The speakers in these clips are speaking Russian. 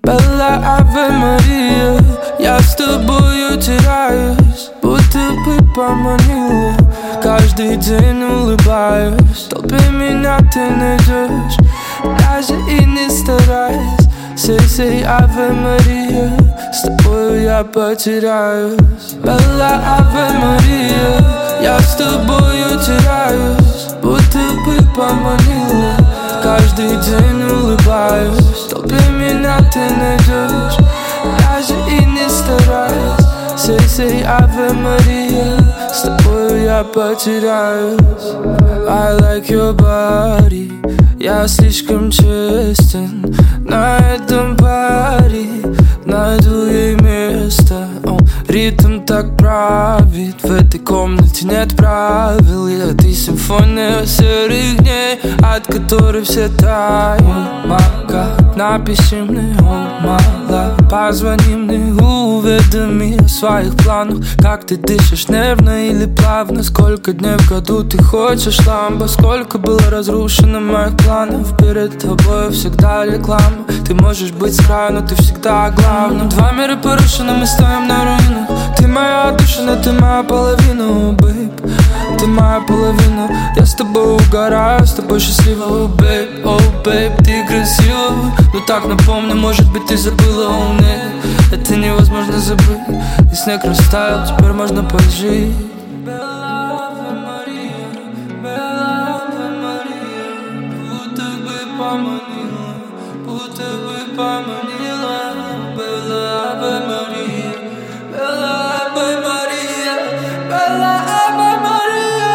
Белла Аве Мария, я с тобою теряюсь, будто бы поманила. Каждый день улыбаюсь, в толпе меня ты найдешь, даже и не стараясь. Сей Аве Мария, с тобою я потеряюсь. Белла Аве Мария, я с тобою теряюсь, будто бы поманила. Каждый день улыбаюсь, в толпе меня ты найдешь, даже и не стараясь. Сей Аве Мария, с тобою я потеряюсь. I like your body, я слишком честен. На этом паре найду ей место. Ритм так правит, в этой комнате нет правил. И ты симфония серых дней, от которой все тают. Мага, напиши мне, мала, позвони мне, уведоми о своих планах. Как ты дышишь, нервно или плавно? Сколько дней в году ты хочешь ламбо? Сколько было разрушено моих планов? Перед тобой всегда реклама. Ты можешь быть с краю, но ты всегда главным. Два мира порушены, мы стоим на руинах. Ты моя отдушина, ты моя половина, бэйб. Ты моя половина. Я с тобой угораю, с тобой счастлива, о бэйб, о бэйб. Ты красива, но так напомни, может быть ты забыла, о нет. Это невозможно забыть. И снег растаял, теперь можно пожить. Белла Аве Мария, Белла Аве Мария, будто бы поманила, будто бы поманила. Белла Аве Мария, Белла Аве Мария, Белла Аве Мария.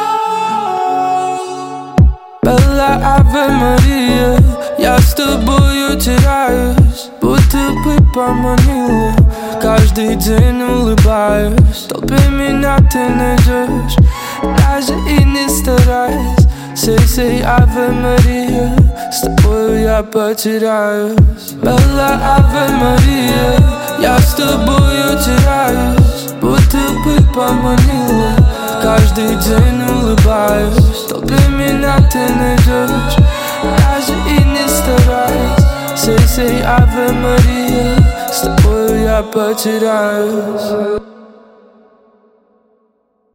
Белла Аве Мария, я с тобою теряюсь, будто бы поманила. Каждый день улыбаюсь, в толпе меня ты найдешь, даже и не стараясь. Сей Аве Мария, с тобою я потеряюсь. Белла Аве Мария, я с тобою теряюсь, будто бы поманила. Каждый день улыбаюсь, в толпе меня ты найдешь, даже и не стараясь. Сей Аве Мария, с тобою я потеряюсь.